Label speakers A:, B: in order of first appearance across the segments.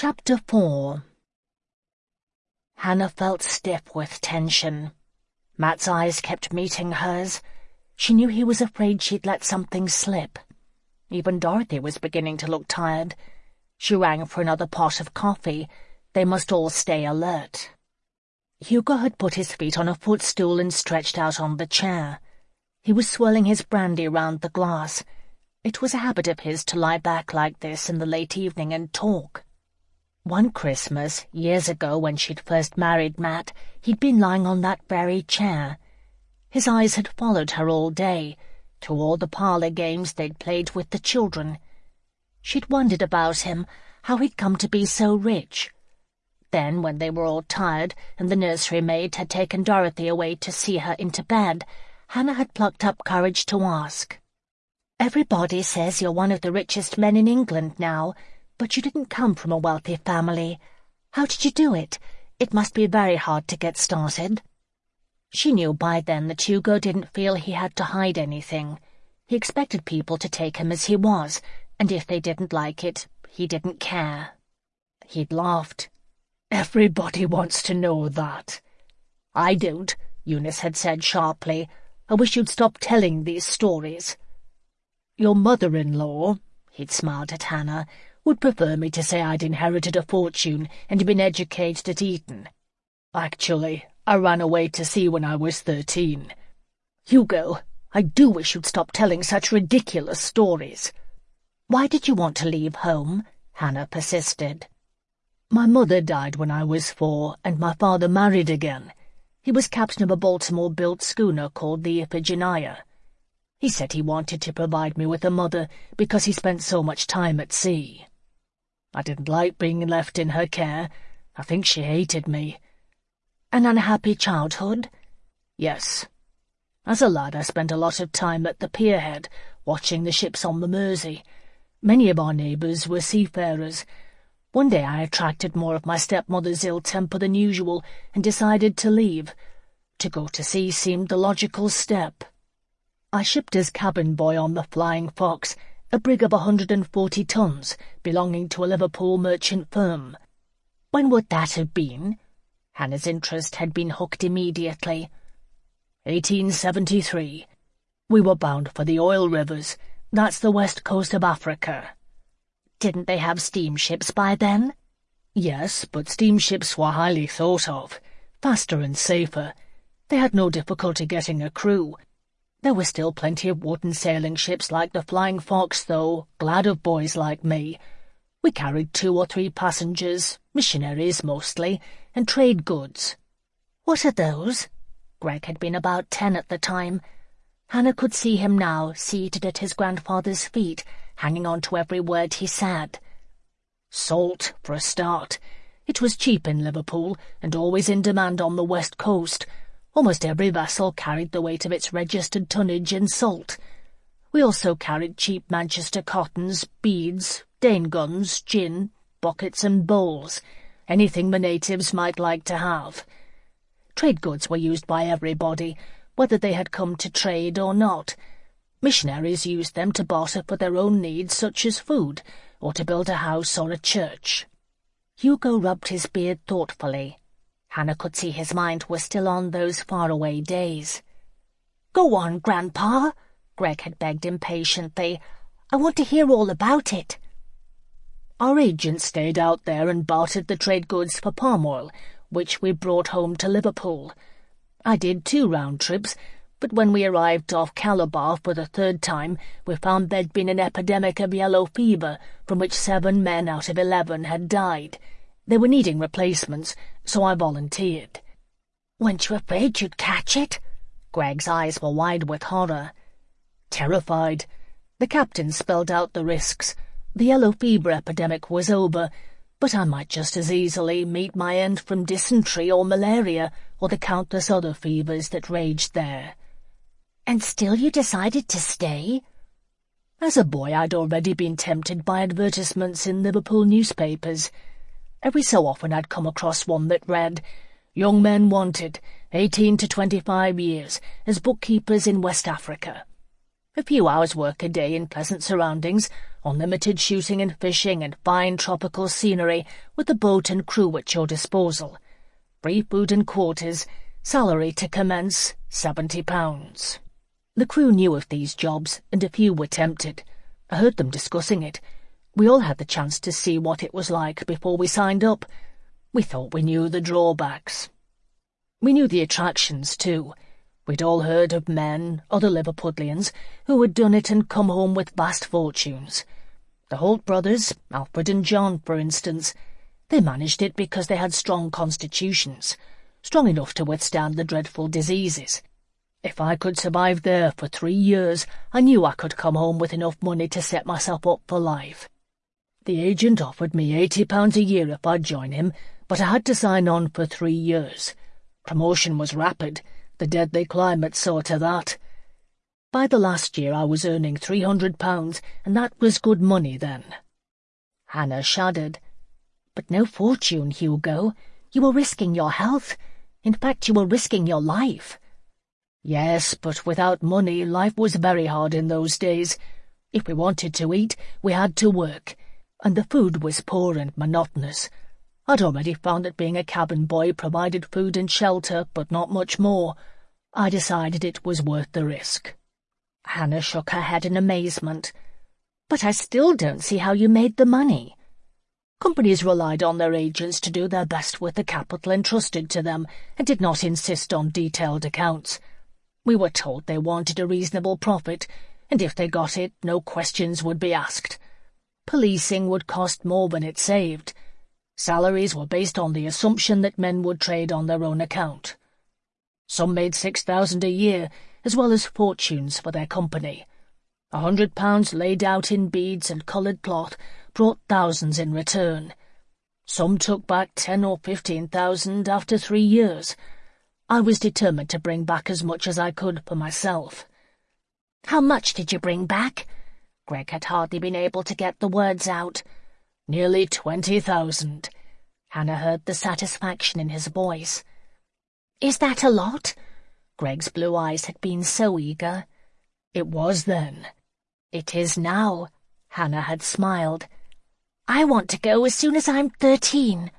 A: Chapter 4. Hannah felt stiff with tension. Matt's eyes kept meeting hers. She knew he was afraid she'd let something slip. Even Dorothy was beginning to look tired. She rang for another pot of coffee. They must all stay alert. Hugo had put his feet on a footstool and stretched out on the chair. He was swirling his brandy round the glass. It was a habit of his to lie back like this in the late evening and talk. One Christmas, years ago when she'd first married Matt, he'd been lying on that very chair. His eyes had followed her all day, to all the parlour games they'd played with the children. She'd wondered about him, how he'd come to be so rich. Then, when they were all tired and the nursery maid had taken Dorothy away to see her into bed, Hannah had plucked up courage to ask. "Everybody says you're one of the richest men in England now, but you didn't come from a wealthy family. How did you do it? It must be very hard to get started." She knew by then that Hugo didn't feel he had to hide anything. He expected people to take him as he was, and if they didn't like it, he didn't care. He'd laughed. "Everybody wants to know that." "I don't," Eunice had said sharply. "I wish you'd stop telling these stories." "Your mother-in-law," he'd smiled at Hannah, "would prefer me to say I'd inherited a fortune and been educated at Eton. Actually, I ran away to sea when I was 13. Hugo, I do wish you'd stop telling such ridiculous stories." "Why did you want to leave home?" Hannah persisted. "My mother died when I was 4, and my father married again. He was captain of a Baltimore-built schooner called the Iphigenia. He said he wanted to provide me with a mother because he spent so much time at sea. I didn't like being left in her care. I think she hated me." "An unhappy childhood?" "Yes. As a lad I spent a lot of time at the pierhead, watching the ships on the Mersey. Many of our neighbours were seafarers. One day I attracted more of my stepmother's ill temper than usual and decided to leave. To go to sea seemed the logical step. I shipped as cabin boy on the Flying Fox, a brig of 140 tons, belonging to a Liverpool merchant firm." "When would that have been?" Hannah's interest had been hooked immediately. 1873. We were bound for the oil rivers. That's the west coast of Africa." "Didn't they have steamships by then?" "Yes, but steamships were highly thought of, faster and safer. They had no difficulty getting a crew. There were still plenty of wooden sailing ships like the Flying Fox, though, glad of boys like me. We carried 2 or 3 passengers, missionaries mostly, and trade goods." "What are those?" Greg had been about 10 at the time. Hannah could see him now, seated at his grandfather's feet, hanging on to every word he said. "Salt, for a start. It was cheap in Liverpool, and always in demand on the west coast. Almost every vessel carried the weight of its registered tonnage in salt. We also carried cheap Manchester cottons, beads, Dane guns, gin, buckets and bowls, anything the natives might like to have. Trade goods were used by everybody, whether they had come to trade or not. Missionaries used them to barter for their own needs, such as food, or to build a house or a church." Hugo rubbed his beard thoughtfully. Hannah could see his mind was still on those faraway days. "Go on, Grandpa," Greg had begged impatiently. "I want to hear all about it." "Our agent stayed out there and bartered the trade goods for palm oil, which we brought home to Liverpool. I did 2 round trips, but when we arrived off Calabar for the 3rd time, we found there'd been an epidemic of yellow fever, from which 7 men out of 11 had died. They were needing replacements, so I volunteered." "Weren't you afraid you'd catch it?" Greg's eyes were wide with horror. "Terrified. The captain spelled out the risks. The yellow fever epidemic was over, but I might just as easily meet my end from dysentery or malaria or the countless other fevers that raged there." "And still you decided to stay?" "As a boy I'd already been tempted by advertisements in Liverpool newspapers. Every so often I'd come across one that read, 'Young men wanted, 18 to 25 years, as bookkeepers in West Africa.' A few hours' work a day in pleasant surroundings, unlimited shooting and fishing and fine tropical scenery with the boat and crew at your disposal. Free food and quarters, salary to commence, £70. The crew knew of these jobs, and a few were tempted. I heard them discussing it. We all had the chance to see what it was like before we signed up. We thought we knew the drawbacks. We knew the attractions, too. We'd all heard of men, other Liverpudlians, who had done it and come home with vast fortunes. The Holt brothers, Alfred and John, for instance, they managed it because they had strong constitutions, strong enough to withstand the dreadful diseases. If I could survive there for 3 years, I knew I could come home with enough money to set myself up for life. The agent offered me £80 a year if I'd join him, but I had to sign on for 3 years. Promotion was rapid. The deadly climate saw to that. By the last year I was earning £300, and that was good money then. Hannah shuddered. But no fortune, Hugo. You were risking your health. In fact, you were risking your life. Yes, but without money, life was very hard in those days. If we wanted to eat, we had to work, and the food was poor and monotonous. I'd already found that being a cabin boy provided food and shelter, but not much more. I decided it was worth the risk. Hannah shook her head in amazement. But I still don't see how you made the money. Companies relied on their agents to do their best with the capital entrusted to them and did not insist on detailed accounts. We were told they wanted a reasonable profit, and if they got it, no questions would be asked. Policing would cost more than it saved. Salaries were based on the assumption that men would trade on their own account. Some made £6,000 a year, as well as fortunes for their company. £100 laid out in beads and coloured cloth brought thousands in return. Some took back 10 or 15,000 after 3 years. I was determined to bring back as much as I could for myself. How much did you bring back? Greg had hardly been able to get the words out. Nearly 20,000. Hannah heard the satisfaction in his voice. Is that a lot? Greg's blue eyes had been so eager. It was then. It is now. Hannah had smiled. I want to go as soon as I'm 13.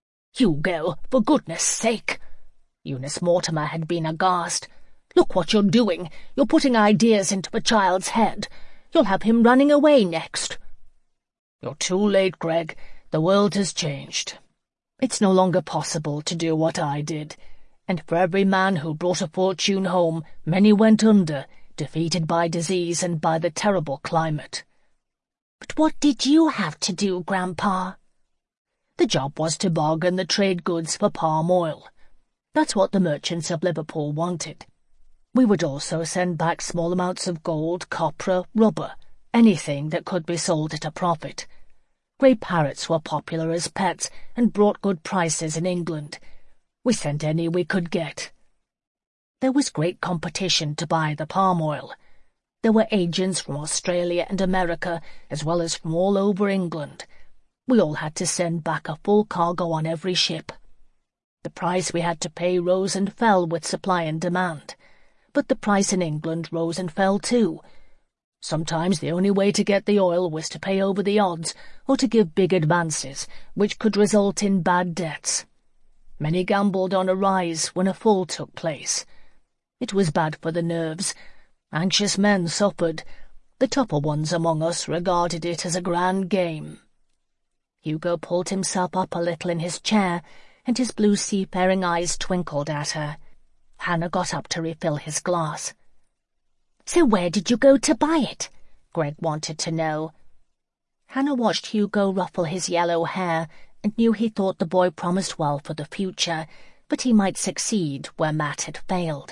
A: Hugo, for goodness sake. Eunice Mortimer had been aghast. Look what you're doing. You're putting ideas into a child's head. You'll have him running away next. You're too late, Greg. The world has changed. It's no longer possible to do what I did, and for every man who brought a fortune home, many went under, defeated by disease and by the terrible climate. But what did you have to do, Grandpa? The job was to bargain the trade goods for palm oil. That's what the merchants of Liverpool wanted. We would also send back small amounts of gold, copra, rubber, anything that could be sold at a profit. Grey parrots were popular as pets and brought good prices in England. We sent any we could get. There was great competition to buy the palm oil. There were agents from Australia and America, as well as from all over England. We all had to send back a full cargo on every ship. The price we had to pay rose and fell with supply and demand, but the price in England rose and fell too. Sometimes the only way to get the oil was to pay over the odds or to give big advances, which could result in bad debts. Many gambled on a rise when a fall took place. It was bad for the nerves. Anxious men suffered. The tougher ones among us regarded it as a grand game. Hugo pulled himself up a little in his chair, and his blue seafaring eyes twinkled at her. Hannah got up to refill his glass. So where did you go to buy it? Greg wanted to know. Hannah watched Hugo ruffle his yellow hair and knew he thought the boy promised well for the future, but he might succeed where Matt had failed.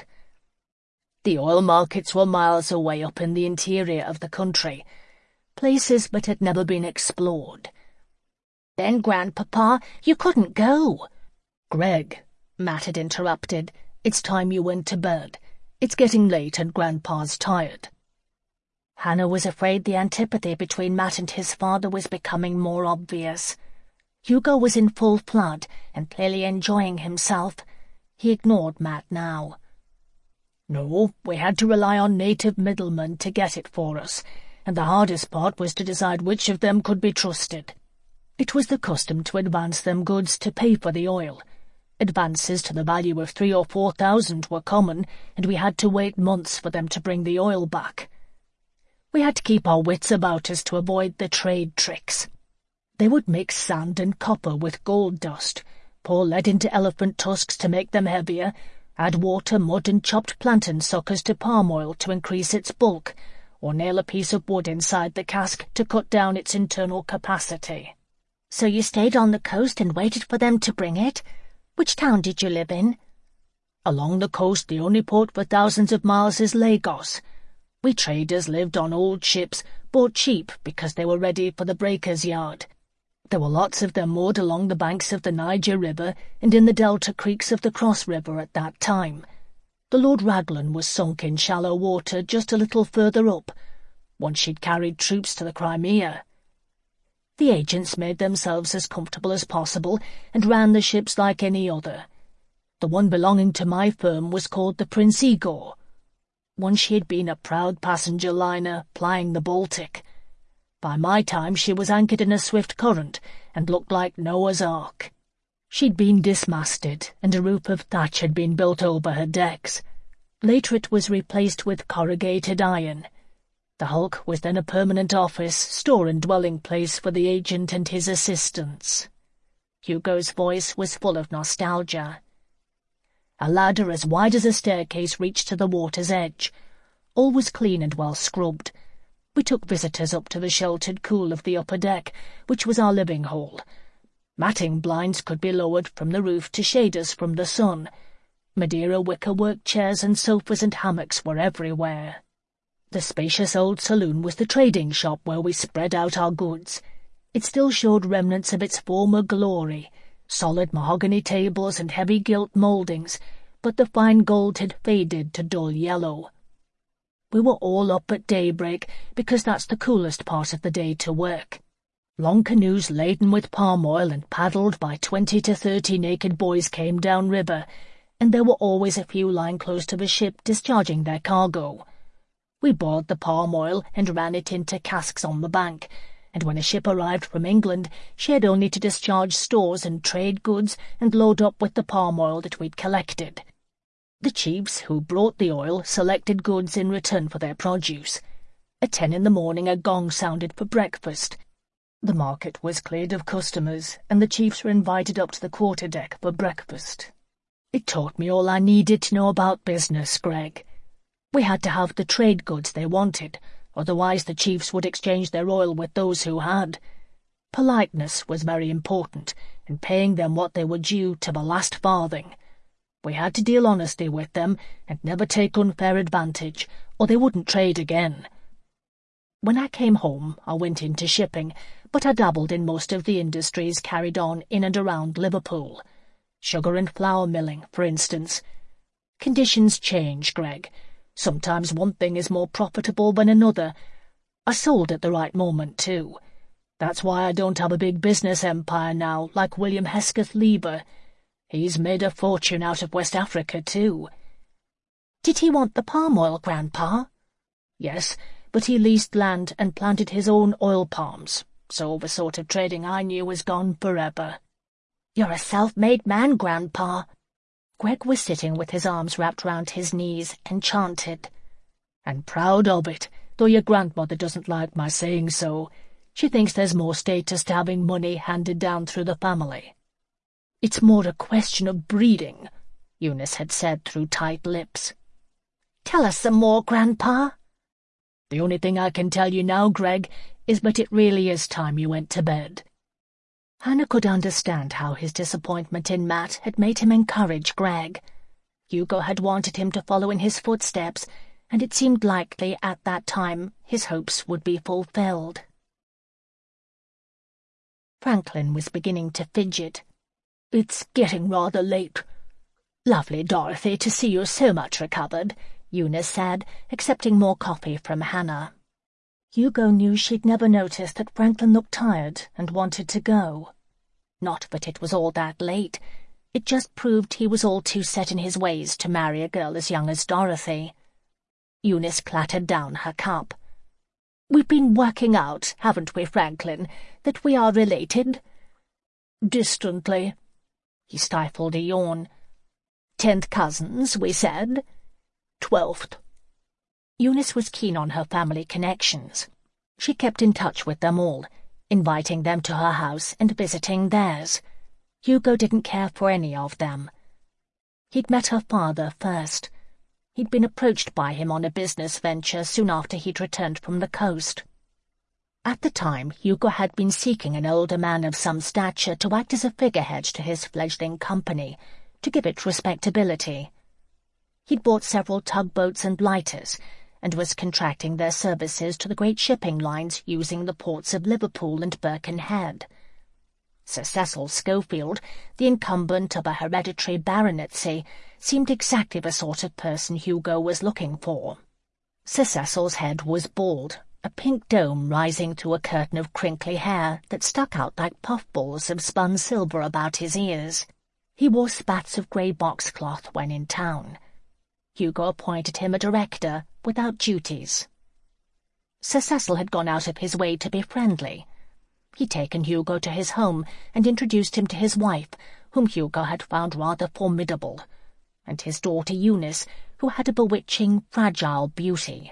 A: The oil markets were miles away up in the interior of the country, places that had never been explored. Then, Grandpapa, you couldn't go. Greg, Matt had interrupted, it's time you went to bed. It's getting late and Grandpa's tired. Hannah was afraid the antipathy between Matt and his father was becoming more obvious. Hugo was in full flood and clearly enjoying himself. He ignored Matt now. No, we had to rely on native middlemen to get it for us, and the hardest part was to decide which of them could be trusted. It was the custom to advance them goods to pay for the oil. Advances to the value of 3,000 or 4,000 were common, and we had to wait months for them to bring the oil back. We had to keep our wits about us to avoid the trade tricks. They would mix sand and copper with gold dust, pour lead into elephant tusks to make them heavier, add water, mud, and chopped plantain suckers to palm oil to increase its bulk, or nail a piece of wood inside the cask to cut down its internal capacity.
B: So you stayed on the coast and waited for them to bring it? Which town did you live in?
A: Along the coast, the only port for thousands of miles is Lagos. We traders lived on old ships, bought cheap because they were ready for the breakers' yard. There were lots of them moored along the banks of the Niger River and in the delta creeks of the Cross River at that time. The Lord Raglan was sunk in shallow water just a little further up, once she'd carried troops to the Crimea. The agents made themselves as comfortable as possible and ran the ships like any other. The one belonging to my firm was called the Prince Igor. Once she had been a proud passenger liner plying the Baltic. By my time she was anchored in a swift current and looked like Noah's Ark. She'd been dismasted, and a roof of thatch had been built over her decks. Later it was replaced with corrugated iron. The hulk was then a permanent office, store and dwelling place for the agent and his assistants. Hugo's voice was full of nostalgia. A ladder as wide as a staircase reached to the water's edge. All was clean and well scrubbed. We took visitors up to the sheltered cool of the upper deck, which was our living hall. Matting blinds could be lowered from the roof to shade us from the sun. Madeira wicker-work chairs and sofas and hammocks were everywhere. The spacious old saloon was the trading shop where we spread out our goods. It still showed remnants of its former glory, solid mahogany tables and heavy gilt mouldings, but the fine gold had faded to dull yellow. We were all up at daybreak, because that's the coolest part of the day to work. Long canoes laden with palm oil and paddled by 20 to 30 naked boys came down river, and there were always a few lying close to the ship discharging their cargo. We boiled the palm oil and ran it into casks on the bank, and when a ship arrived from England, she had only to discharge stores and trade goods and load up with the palm oil that we'd collected. The chiefs who brought the oil selected goods in return for their produce. At 10 in the morning a gong sounded for breakfast. The market was cleared of customers, and the chiefs were invited up to the quarterdeck for breakfast. It taught me all I needed to know about business, Greg. We had to have the trade goods they wanted, otherwise the chiefs would exchange their oil with those who had. Politeness was very important, and paying them what they were due to the last farthing. We had to deal honestly with them, and never take unfair advantage, or they wouldn't trade again. When I came home, I went into shipping, but I dabbled in most of the industries carried on in and around Liverpool. Sugar and flour milling, for instance. Conditions change, Greg. Sometimes one thing is more profitable than another. I sold at the right moment, too. That's why I don't have a big business empire now, like William Hesketh Lieber. He's made a fortune out of West Africa, too.
B: Did he want the palm oil, Grandpa?
A: Yes, but he leased land and planted his own oil palms, so the sort of trading I knew was gone forever.
B: You're a self-made man, Grandpa.
A: Greg was sitting with his arms wrapped round his knees, enchanted. And proud of it, though your grandmother doesn't like my saying so. She thinks there's more status to having money handed down through the family. It's more a question of breeding, Eunice had said through tight lips.
B: Tell us some more, Grandpa.
A: The only thing I can tell you now, Greg, is that it really is time you went to bed. Hannah could understand how his disappointment in Matt had made him encourage Greg. Hugo had wanted him to follow in his footsteps, and it seemed likely at that time his hopes would be fulfilled. Franklin was beginning to fidget. "It's getting rather late." "Lovely, Dorothy, to see you so much recovered," Eunice said, accepting more coffee from Hannah. Hugo knew she'd never noticed that Franklin looked tired and wanted to go. Not that it was all that late. It just proved he was all too set in his ways to marry a girl as young as Dorothy. Eunice clattered down her cup.
B: We've been working out, haven't we, Franklin, that we are related?"
A: "Distantly."
B: He stifled a yawn. "10th cousins, we said?"
A: "12th."
B: Eunice was keen on her family connections. She kept in touch with them all, inviting them to her house and visiting theirs. Hugo didn't care for any of them. He'd met her father first. He'd been approached by him on a business venture soon after he'd returned from the coast. At the time, Hugo had been seeking an older man of some stature to act as a figurehead to his fledgling company, to give it respectability. He'd bought several tugboats and lighters, and was contracting their services to the great shipping lines using the ports of Liverpool and Birkenhead. Sir Cecil Schofield, the incumbent of a hereditary baronetcy, seemed exactly the sort of person Hugo was looking for. Sir Cecil's head was bald, a pink dome rising through a curtain of crinkly hair that stuck out like puffballs of spun silver about his ears. He wore spats of grey boxcloth when in town. Hugo appointed him a director without duties. Sir Cecil had gone out of his way to be friendly. He'd taken Hugo to his home and introduced him to his wife, whom Hugo had found rather formidable, and his daughter Eunice, who had a bewitching, fragile beauty.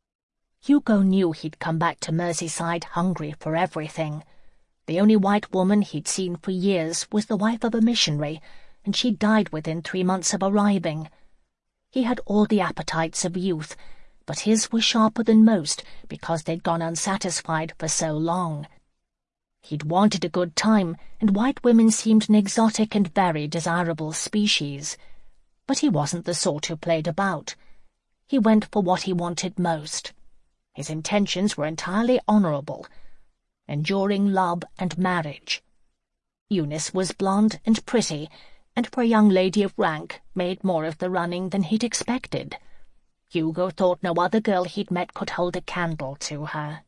B: Hugo knew he'd come back to Merseyside hungry for everything. The only white woman he'd seen for years was the wife of a missionary, and she died within 3 months of arriving. He had all the appetites of youth, but his were sharper than most because they'd gone unsatisfied for so long. He'd wanted a good time, and white women seemed an exotic and very desirable species. But he wasn't the sort who played about. He went for what he wanted most. His intentions were entirely honourable. Enduring love and marriage. Eunice was blonde and pretty, and for a young lady of rank made more of the running than he'd expected. Hugo thought no other girl he'd met could hold a candle to her.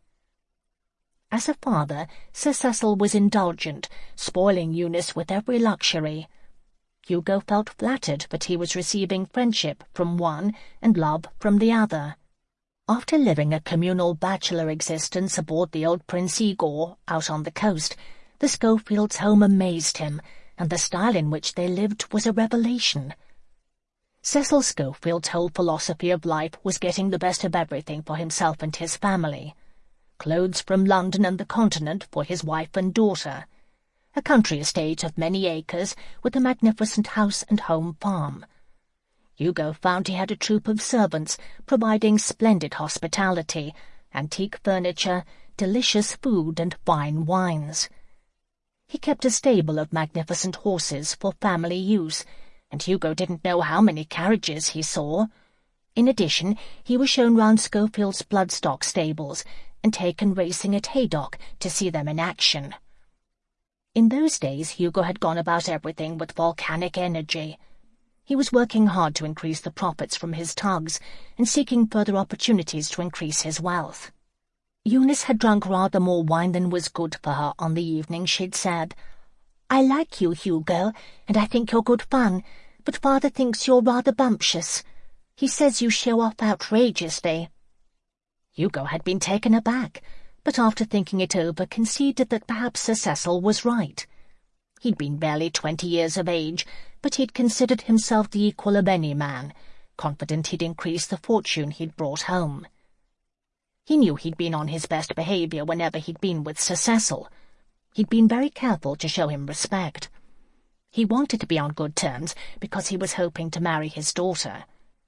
B: As a father, Sir Cecil was indulgent, spoiling Eunice with every luxury. Hugo felt flattered that he was receiving friendship from one and love from the other. After living a communal bachelor existence aboard the old Prince Igor out on the coast, the Schofields' home amazed him, and the style in which they lived was a revelation. Cecil Schofield's whole philosophy of life was getting the best of everything for himself and his family. Clothes from London and the Continent for his wife and daughter. A country estate of many acres with a magnificent house and home farm. Hugo found he had a troop of servants providing splendid hospitality, antique furniture, delicious food and fine wines. He kept a stable of magnificent horses for family use, and Hugo didn't know how many carriages he saw. In addition, he was shown round Schofield's bloodstock stables and taken racing at Haydock to see them in action. In those days, Hugo had gone about everything with volcanic energy. He was working hard to increase the profits from his tugs and seeking further opportunities to increase his wealth. Eunice had drunk rather more wine than was good for her on the evening she'd said, "I like you, Hugo, and I think you're good fun, but Father thinks you're rather bumptious. He says you show off outrageously." Hugo had been taken aback, but after thinking it over conceded that perhaps Sir Cecil was right. He'd been barely 20 years of age, but he'd considered himself the equal of any man, confident he'd increase the fortune he'd brought home. He knew he'd been on his best behaviour whenever he'd been with Sir Cecil. He'd been very careful to show him respect. He wanted to be on good terms because he was hoping to marry his daughter.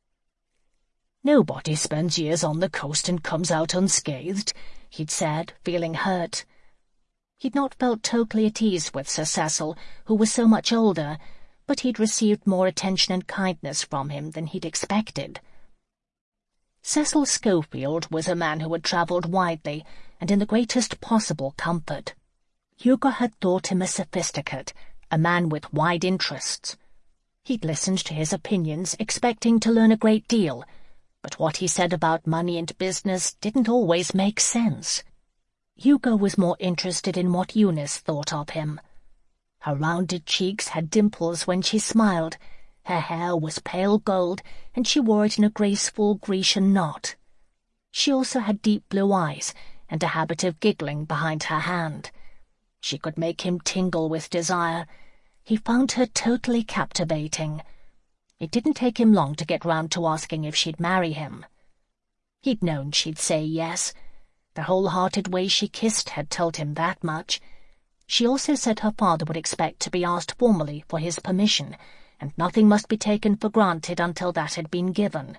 A: "Nobody spends years on the coast and comes out unscathed," he'd said, feeling hurt.
B: He'd not felt totally at ease with Sir Cecil, who was so much older, but he'd received more attention and kindness from him than he'd expected. Cecil Schofield was a man who had travelled widely and in the greatest possible comfort. Hugo had thought him a sophisticate, a man with wide interests. He'd listened to his opinions, expecting to learn a great deal, but what he said about money and business didn't always make sense. Hugo was more interested in what Eunice thought of him. Her rounded cheeks had dimples when she smiled, her hair was pale gold, and she wore it in a graceful Grecian knot. She also had deep blue eyes, and a habit of giggling behind her hand. She could make him tingle with desire. He found her totally captivating. It didn't take him long to get round to asking if she'd marry him. He'd known she'd say yes. The whole-hearted way she kissed had told him that much. She also said her father would expect to be asked formally for his permission, and nothing must be taken for granted until that had been given.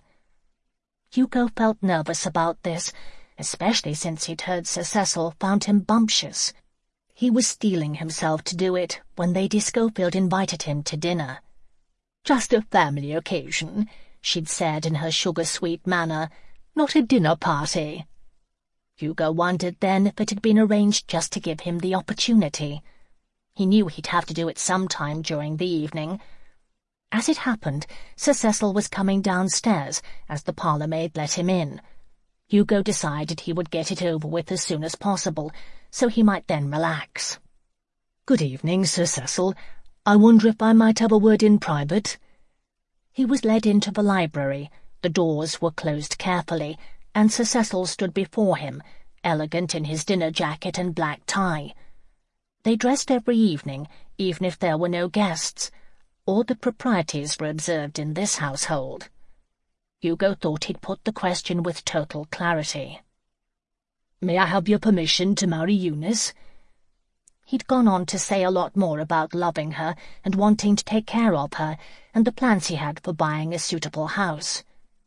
B: Hugo felt nervous about this, especially since he'd heard Sir Cecil found him bumptious. He was steeling himself to do it when Lady Schofield invited him to dinner. "Just a family occasion," she'd said in her sugar-sweet manner, "not a dinner party." Hugo wondered then if it had been arranged just to give him the opportunity. He knew he'd have to do it sometime during the evening. As it happened, Sir Cecil was coming downstairs as the parlour-maid let him in. Hugo decided he would get it over with as soon as possible, so he might then relax. "Good evening, Sir Cecil. I wonder if I might have a word in private?" He was led into the library. The doors were closed carefully, and Sir Cecil stood before him, elegant in his dinner jacket and black tie. They dressed every evening, even if there were no guests. All the proprieties were observed in this household. Hugo thought he'd put the question with total clarity. "May I have your permission to marry Eunice?" He'd gone on to say a lot more about loving her and wanting to take care of her, and the plans he had for buying a suitable house.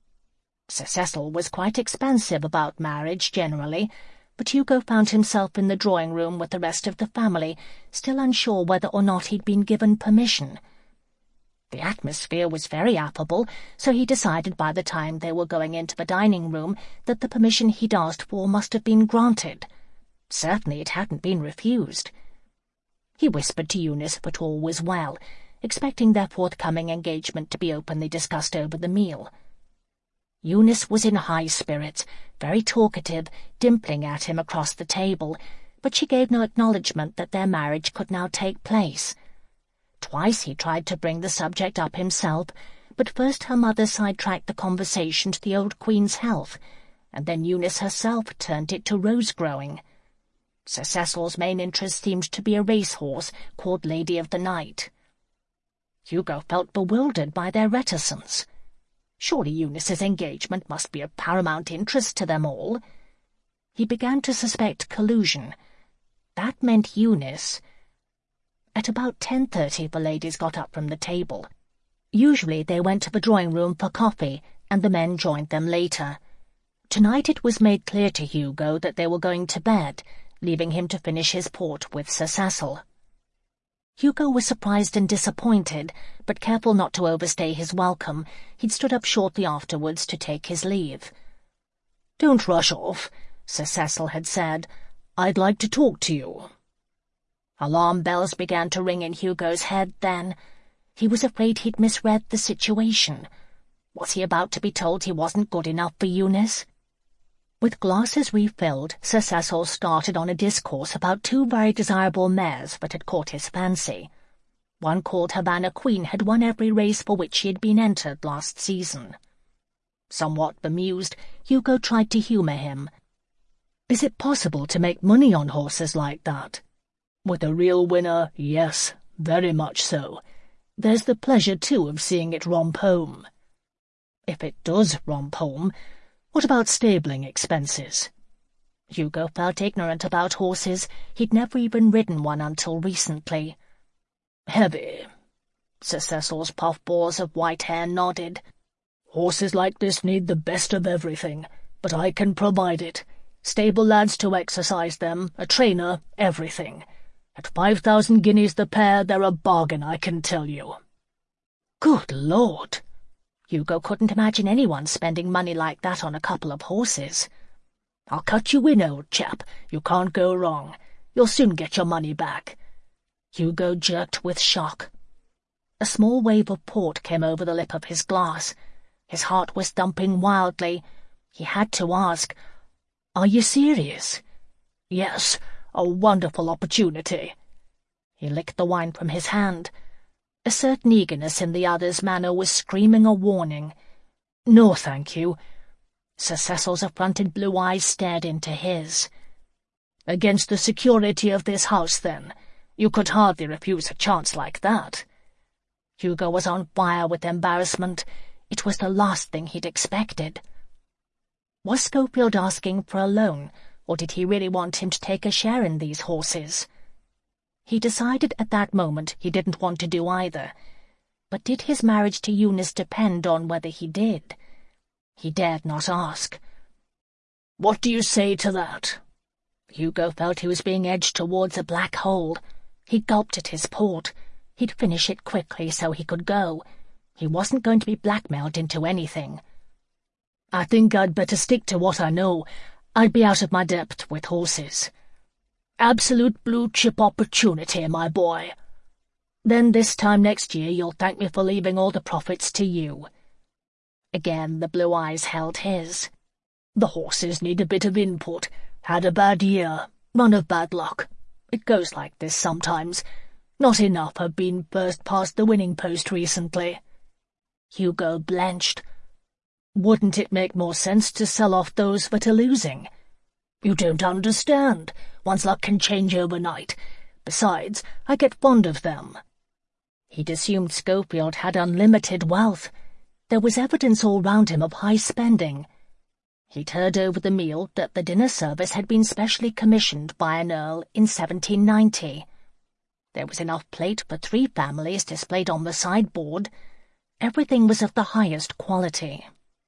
B: Sir Cecil was quite expansive about marriage generally, but Hugo found himself in the drawing-room with the rest of the family, still unsure whether or not he'd been given permission. The atmosphere was very affable, so he decided by the time they were going into the dining-room that the permission he'd asked for must have been granted. Certainly it hadn't been refused. He whispered to Eunice that all was well, expecting their forthcoming engagement to be openly discussed over the meal. Eunice was in high spirits, very talkative, dimpling at him across the table, but she gave no acknowledgement that their marriage could now take place. Twice he tried to bring the subject up himself, but first her mother sidetracked the conversation to the old Queen's health, and then Eunice herself turned it to rose-growing. Sir Cecil's main interest seemed to be a racehorse called Lady of the Night. Hugo felt bewildered by their reticence. Surely Eunice's engagement must be of paramount interest to them all. He began to suspect collusion. That meant Eunice. At about 10:30 the ladies got up from the table. Usually they went to the drawing-room for coffee, and the men joined them later. Tonight it was made clear to Hugo that they were going to bed, leaving him to finish his port with Sir Cecil. Hugo was surprised and disappointed, but careful not to overstay his welcome, he'd stood up shortly afterwards to take his leave. "Don't rush off," Sir Cecil had said. "I'd like to talk to you." Alarm bells began to ring in Hugo's head then. He was afraid he'd misread the situation. Was he about to be told he wasn't good enough for Eunice? With glasses refilled, Sir Cecil started on a discourse about two very desirable mares that had caught his fancy. One called Havana Queen had won every race for which she had been entered last season. Somewhat bemused, Hugo tried to humour him. "Is it possible to make money on horses like that?" "With a real winner, yes, very much so. There's the pleasure, too, of seeing it romp home." "If it does romp home, what about stabling expenses?" Hugo felt ignorant about horses. He'd never even ridden one until recently. "Heavy." Sir Cecil's puff-balls of white hair nodded. "Horses like this need the best of everything, but I can provide it. Stable lads to exercise them, a trainer, everything. At 5,000 guineas the pair, they're a bargain, I can tell you." "Good Lord!" Hugo couldn't imagine anyone spending money like that on a couple of horses. "I'll cut you in, old chap. You can't go wrong. You'll soon get your money back." Hugo jerked with shock. A small wave of port came over the lip of his glass. His heart was thumping wildly. He had to ask, "Are you serious?" "Yes, a wonderful opportunity." He licked the wine from his hand. A certain eagerness in the other's manner was screaming a warning. "No, thank you." Sir Cecil's affronted blue eyes stared into his. "Against the security of this house, then. You could hardly refuse a chance like that."
A: Hugo was on fire with embarrassment. It was the last thing he'd expected. Was Schofield asking for a loan, or did he really want him to take a share in these horses? He decided at that moment he didn't want to do either. But did his marriage to Eunice depend on whether he did? He dared not ask.
B: "What do you say to that?"
A: Hugo felt he was being edged towards a black hole. He gulped at his port. He'd finish it quickly so he could go. He wasn't going to be blackmailed into anything.
B: "I think I'd better stick to what I know. I'd be out of my depth with horses. Absolute blue-chip opportunity, my boy. Then this time next year you'll thank me for leaving all the profits to you."
A: Again the blue eyes held his.
B: "The horses need a bit of input. Had a bad year. Run of bad luck. It goes like this sometimes. Not enough have been first past the winning post recently."
A: Hugo blenched.
B: "Wouldn't it make more sense to sell off those that are losing?" "You don't understand. One's luck can change overnight. Besides, I get fond of them."
A: He'd assumed Schofield had unlimited wealth. There was evidence all round him of high spending. He'd heard over the meal that the dinner service had been specially commissioned by an earl in 1790. There was enough plate for 3 families displayed on the sideboard. Everything was of the highest quality.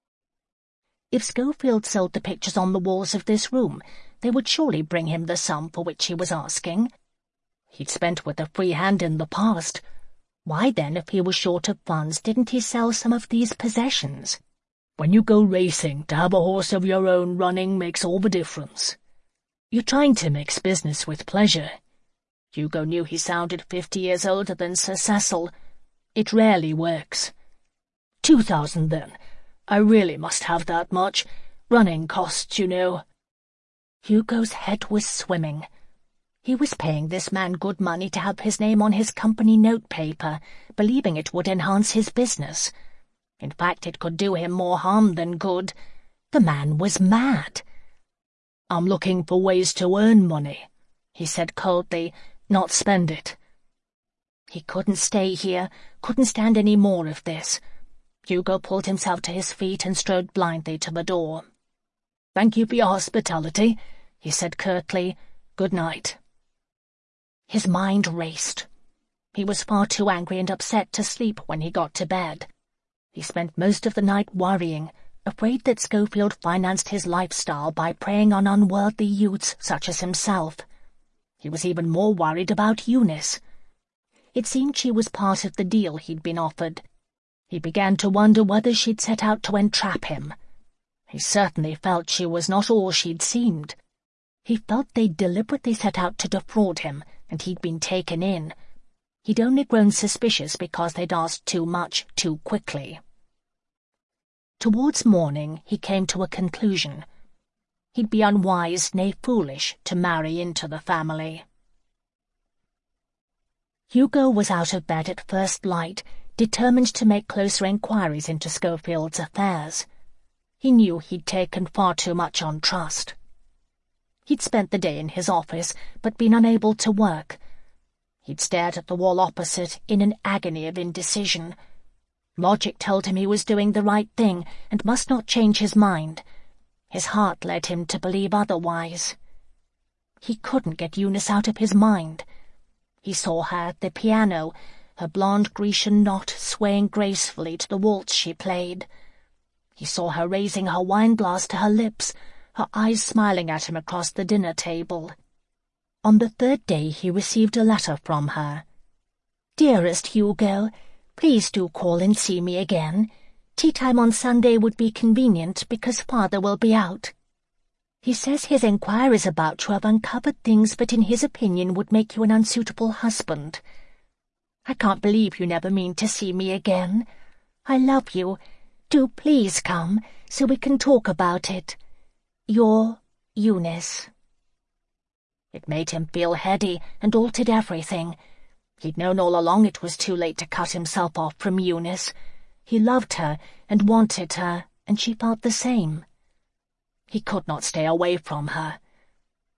A: If Schofield sold the pictures on the walls of this room, they would surely bring him the sum for which he was asking. He'd spent with a free hand in the past. Why then, if he was short of funds, didn't he sell some of these possessions?
B: "When you go racing, to have a horse of your own running makes all the difference. You're trying to mix business with pleasure."
A: Hugo knew he sounded 50 years older than Sir Cecil.
B: "It rarely works. 2,000, then. I really must have that much. Running costs, you know."
A: Hugo's head was swimming. He was paying this man good money to have his name on his company note paper, believing it would enhance his business. In fact, it could do him more harm than good. The man was mad.
B: "I'm looking for ways to earn money," he said coldly, "not spend it."
A: He couldn't stay here, couldn't stand any more of this. Hugo pulled himself to his feet and strode blindly to the door.
B: "Thank you for your hospitality," he said curtly. "Good night."
A: His mind raced. He was far too angry and upset to sleep when he got to bed. He spent most of the night worrying, afraid that Schofield financed his lifestyle by preying on unworldly youths such as himself. He was even more worried about Eunice. It seemed she was part of the deal he'd been offered. He began to wonder whether she'd set out to entrap him. He certainly felt she was not all she'd seemed. He felt they'd deliberately set out to defraud him, and he'd been taken in. He'd only grown suspicious because they'd asked too much too quickly. Towards morning he came to a conclusion. He'd be unwise, nay foolish, to marry into the family. Hugo was out of bed at first light, determined to make closer inquiries into Schofield's affairs. He knew he'd taken far too much on trust. He'd spent the day in his office, but been unable to work. He'd stared at the wall opposite in an agony of indecision. Logic told him he was doing the right thing and must not change his mind. His heart led him to believe otherwise. He couldn't get Eunice out of his mind. He saw her at the piano, her blonde Grecian knot swaying gracefully to the waltz she played. He saw her raising her wine-glass to her lips, her eyes smiling at him across the dinner table. On the 3rd day he received a letter from her. "Dearest Hugo, please do call and see me again. Tea-time on Sunday would be convenient because Father will be out. He says his inquiries about you have uncovered things that in his opinion would make you an unsuitable husband. I can't believe you never mean to see me again. I love you. Do please come, so we can talk about it. Your Eunice." It made him feel heady and altered everything. He'd known all along it was too late to cut himself off from Eunice. He loved her and wanted her, and she felt the same. He could not stay away from her.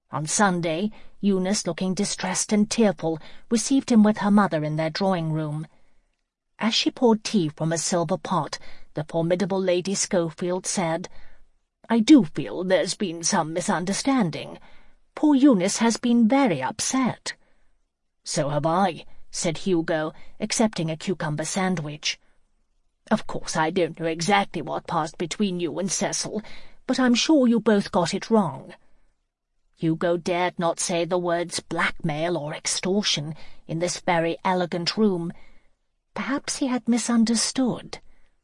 B: On Sunday, Eunice, looking distressed and tearful, received him with her mother in their drawing-room. As she poured tea from a silver pot, the formidable Lady Schofield said, "I do feel there's been some misunderstanding. Poor Eunice has been very upset." "So have I," said Hugo, accepting a cucumber sandwich. "Of course, I don't know exactly what passed between you and Cecil, but I'm sure you both got it wrong." Hugo dared not say the words blackmail or extortion in this very elegant room. Perhaps he had misunderstood.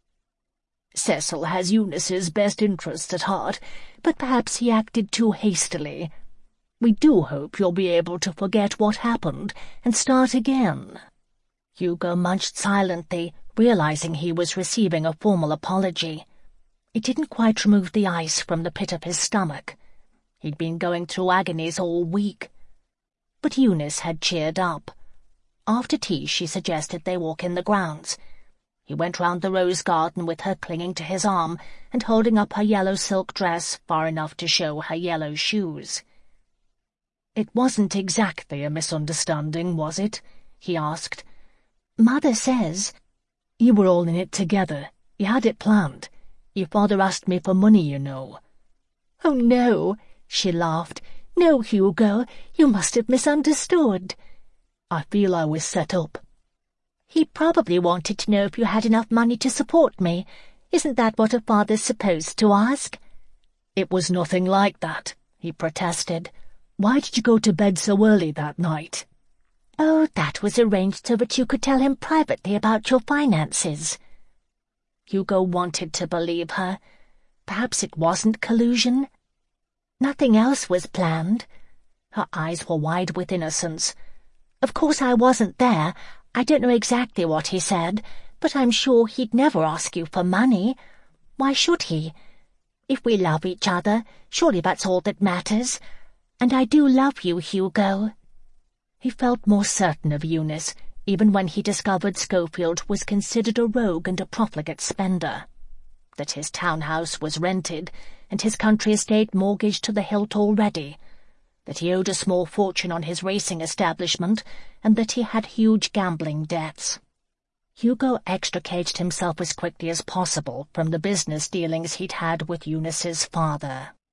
B: "Cecil has Eunice's best interests at heart, but perhaps he acted too hastily. We do hope you'll be able to forget what happened and start again." Hugo munched silently, realizing he was receiving a formal apology. It didn't quite remove the ice from the pit of his stomach. He'd been going through agonies all week. But Eunice had cheered up. After tea she suggested they walk in the grounds. He went round the rose garden with her clinging to his arm and holding up her yellow silk dress far enough to show her yellow shoes. "It wasn't exactly a misunderstanding, was it?" he asked. "Mother says—" "You were all in it together. You had it planned. Your father asked me for money, you know." "Oh, no," she laughed. "No, Hugo, you must have misunderstood." "I feel I was set up." "He probably wanted to know if you had enough money to support me. Isn't that what a father's supposed to ask?" "It was nothing like that," he protested. "Why did you go to bed so early that night?" "Oh, that was arranged so that you could tell him privately about your finances." Hugo wanted to believe her. Perhaps it wasn't collusion. "Nothing else was planned." Her eyes were wide with innocence. "Of course I wasn't there. I don't know exactly what he said, but I'm sure he'd never ask you for money. Why should he? If we love each other, surely that's all that matters. And I do love you, Hugo." He felt more certain of Eunice, even when he discovered Schofield was considered a rogue and a profligate spender. That his townhouse was rented, and his country estate mortgaged to the hilt already. That he owed a small fortune on his racing establishment, and that he had huge gambling debts. Hugo extricated himself as quickly as possible from the business dealings he'd had with Eunice's father.